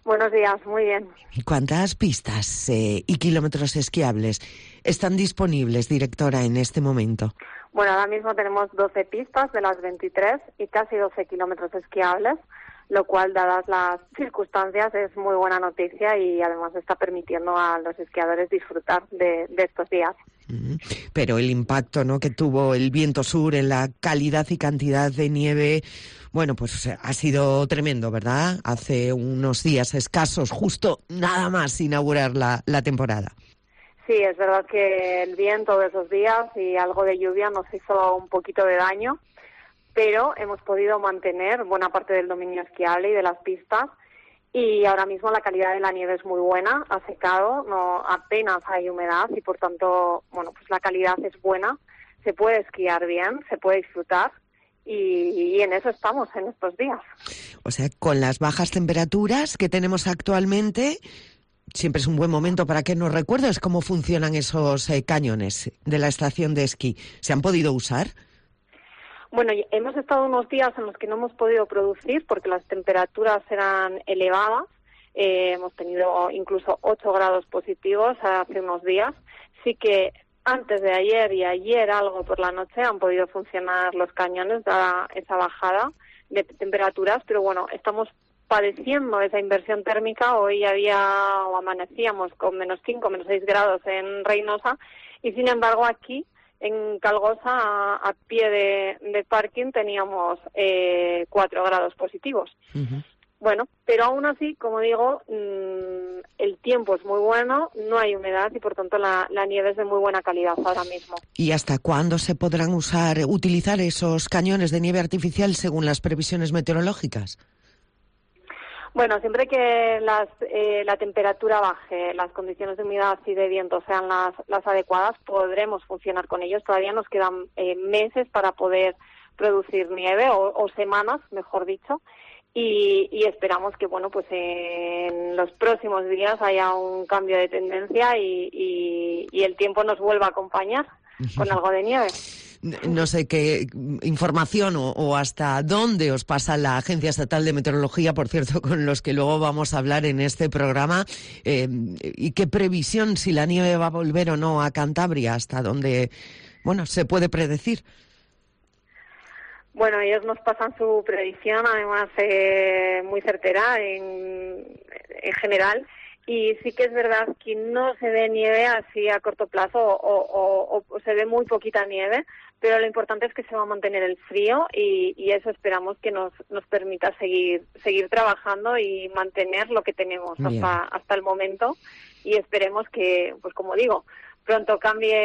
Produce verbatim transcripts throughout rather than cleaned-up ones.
Buenos días, muy bien. ¿Y cuántas pistas eh, y kilómetros esquiables están disponibles, directora, en este momento? Bueno, ahora mismo tenemos doce pistas de las veintitrés y casi doce kilómetros esquiables, lo cual, dadas las circunstancias, es muy buena noticia y además está permitiendo a los esquiadores disfrutar de, de estos días. Pero el impacto, ¿no?, que tuvo el viento sur en la calidad y cantidad de nieve, bueno, pues ha sido tremendo, ¿verdad? Hace unos días escasos, justo nada más inaugurar la, la temporada. Sí, es verdad que el viento de esos días y algo de lluvia nos hizo un poquito de daño, pero hemos podido mantener buena parte del dominio esquiable y de las pistas. Y ahora mismo la calidad de la nieve es muy buena, ha secado, no apenas hay humedad y por tanto, bueno, pues la calidad es buena, se puede esquiar bien, se puede disfrutar y, y en eso estamos en estos días. O sea, con las bajas temperaturas que tenemos actualmente, siempre es un buen momento para que nos recuerdes cómo funcionan esos eh, cañones de la estación de esquí. ¿Se han podido usar? Bueno, hemos estado unos días en los que no hemos podido producir porque las temperaturas eran elevadas. Eh, hemos tenido incluso ocho grados positivos hace unos días. Sí que antes de ayer y ayer algo por la noche han podido funcionar los cañones, dada esa bajada de temperaturas, pero bueno, estamos padeciendo esa inversión térmica. Hoy había o amanecíamos con menos cinco, menos seis grados en Reynosa y sin embargo aquí en Calgosa, a, a pie de, de parking, teníamos eh, cuatro grados positivos. Uh-huh. Bueno, pero aún así, como digo, mmm, el tiempo es muy bueno, no hay humedad y por tanto la, la nieve es de muy buena calidad ahora mismo. ¿Y hasta cuándo se podrán usar, utilizar esos cañones de nieve artificial según las previsiones meteorológicas? Bueno, siempre que las, eh, la temperatura baje, las condiciones de humedad y de viento sean las, las adecuadas, podremos funcionar con ellos. Todavía nos quedan eh, meses para poder producir nieve, o, o semanas, mejor dicho, y, y esperamos que, bueno, pues en los próximos días haya un cambio de tendencia y, y, y el tiempo nos vuelva a acompañar con algo de nieve. No sé qué información o, o hasta dónde os pasa la Agencia Estatal de Meteorología, por cierto, con los que luego vamos a hablar en este programa, eh, y qué previsión, si la nieve va a volver o no a Cantabria, hasta dónde, bueno, se puede predecir. Bueno, ellos nos pasan su predicción, además eh, muy certera en, en general. Y sí que es verdad que no se ve nieve así a corto plazo o, o, o se ve muy poquita nieve, pero lo importante es que se va a mantener el frío y, y eso esperamos que nos, nos permita seguir seguir trabajando y mantener lo que tenemos hasta, hasta el momento y esperemos que, pues como digo, pronto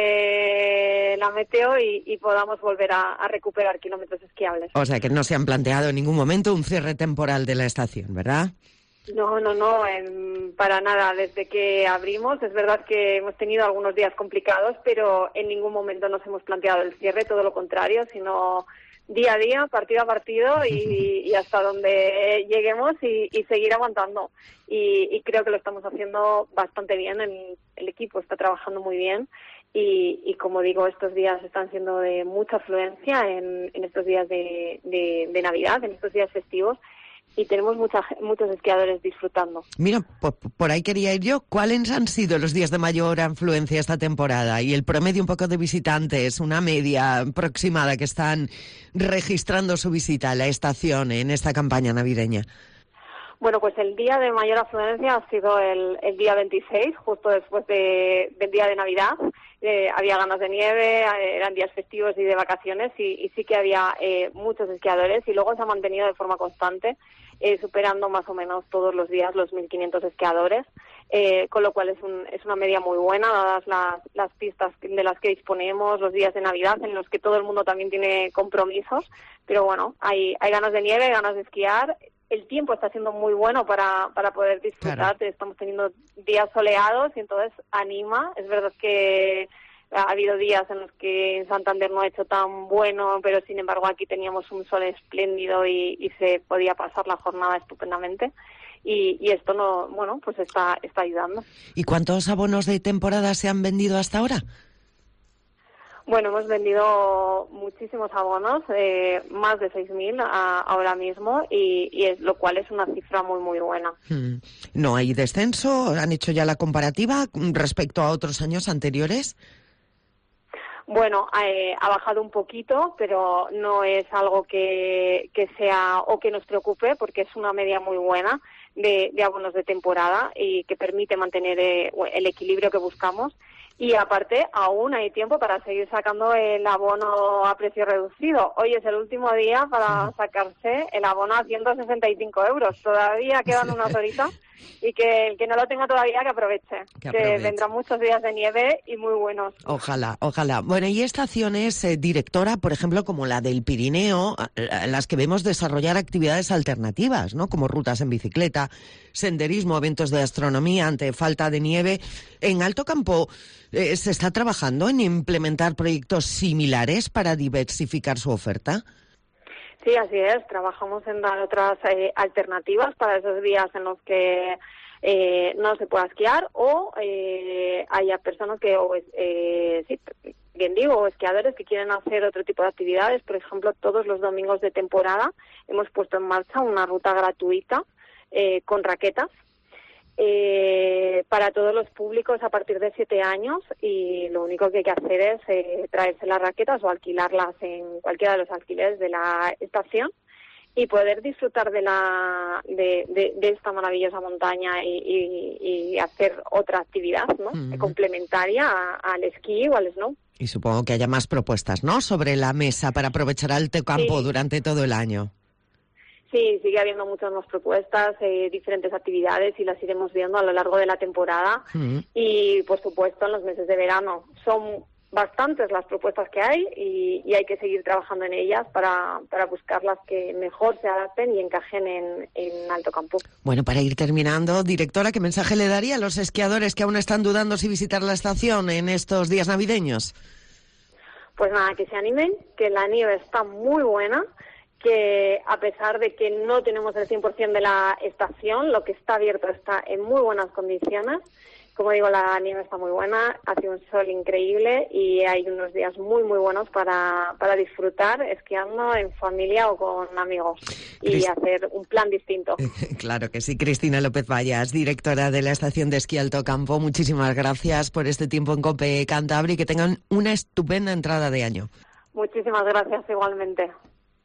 cambie la meteo y, y podamos volver a, a recuperar kilómetros esquiables. O sea que no se han planteado en ningún momento un cierre temporal de la estación, ¿verdad? No, no, no, en, para nada. Desde que abrimos, es verdad que hemos tenido algunos días complicados, pero en ningún momento nos hemos planteado el cierre, todo lo contrario, sino día a día, partido a partido y, y hasta donde lleguemos y, y seguir aguantando. Y, y creo que lo estamos haciendo bastante bien, el, el equipo está trabajando muy bien y, y como digo, estos días están siendo de mucha afluencia en, en estos días de, de, de Navidad, en estos días festivos. Y tenemos mucha, muchos esquiadores disfrutando. Mira, por, por ahí quería ir yo. ¿Cuáles han sido los días de mayor afluencia esta temporada? Y el promedio un poco de visitantes, una media aproximada que están registrando su visita a la estación en esta campaña navideña. Bueno, pues el día de mayor afluencia ha sido el, el día veintiséis, justo después de, del día de Navidad. Eh, había ganas de nieve, eran días festivos y de vacaciones y, y sí que había eh, muchos esquiadores y luego se ha mantenido de forma constante, eh, superando más o menos todos los días los mil quinientos esquiadores, eh, con lo cual es, un, es una media muy buena, dadas las, las pistas de las que disponemos, los días de Navidad en los que todo el mundo también tiene compromisos, pero bueno, hay, hay ganas de nieve, ganas de esquiar. El tiempo está siendo muy bueno para, para poder disfrutar. Claro. Estamos teniendo días soleados y entonces anima. Es verdad que ha habido días en los que en Santander no ha hecho tan bueno, pero sin embargo aquí teníamos un sol espléndido y, y se podía pasar la jornada estupendamente. Y, y esto no, bueno, pues está, está ayudando. ¿Y cuántos abonos de temporada se han vendido hasta ahora? Bueno, hemos vendido muchísimos abonos, eh, más de seis mil ahora mismo, y, y es, lo cual es una cifra muy, muy buena. Hmm. ¿No hay descenso? ¿Han hecho ya la comparativa respecto a otros años anteriores? Bueno, eh, ha bajado un poquito, pero no es algo que, que sea o que nos preocupe, porque es una media muy buena de, de abonos de temporada y que permite mantener eh, el equilibrio que buscamos. Y aparte, aún hay tiempo para seguir sacando el abono a precio reducido. Hoy es el último día para sacarse el abono a ciento sesenta y cinco euros. Todavía quedan unas horitas y que el que no lo tenga todavía que aproveche. Que, aproveche. que vendrán muchos días de nieve y muy buenos. Ojalá, ojalá. Bueno, y estaciones, eh, directora, por ejemplo, como la del Pirineo, en las que vemos desarrollar actividades alternativas, ¿no? Como rutas en bicicleta, senderismo, eventos de astronomía ante falta de nieve. En Alto Campo, eh, ¿se está trabajando en implementar proyectos similares para diversificar su oferta? Sí, así es. Trabajamos en dar otras eh, alternativas para esos días en los que eh, no se pueda esquiar o eh, haya personas que, o, eh, sí, bien digo, o esquiadores que quieren hacer otro tipo de actividades. Por ejemplo, todos los domingos de temporada hemos puesto en marcha una ruta gratuita eh, con raquetas eh, para todos los públicos a partir de siete años, y lo único que hay que hacer es eh, traerse las raquetas o alquilarlas en cualquiera de los alquileres de la estación y poder disfrutar de la de, de, de esta maravillosa montaña y, y, y hacer otra actividad, ¿no? Mm. complementaria a, al esquí o al snow. Y supongo que haya más propuestas, ¿no?, sobre la mesa para aprovechar Alto Campo sí. durante todo el año. Sí, sigue habiendo muchas más propuestas, eh, diferentes actividades, y las iremos viendo a lo largo de la temporada. Mm. Y, por supuesto, en los meses de verano. Son bastantes las propuestas que hay y, y hay que seguir trabajando en ellas para, para buscar las que mejor se adapten y encajen en, en Alto Campo. Bueno, para ir terminando, directora, ¿qué mensaje le daría a los esquiadores que aún están dudando si visitar la estación en estos días navideños? Pues nada, que se animen, que la nieve está muy buena, que a pesar de que no tenemos el cien por ciento de la estación, lo que está abierto está en muy buenas condiciones. Como digo, la nieve está muy buena, hace un sol increíble y hay unos días muy, muy buenos para, para disfrutar esquiando en familia o con amigos y Crist... hacer un plan distinto. Claro que sí. Cristina López Vallas, directora de la estación de esquí Alto Campo, muchísimas gracias por este tiempo en COPE Cantabria y que tengan una estupenda entrada de año. Muchísimas gracias igualmente.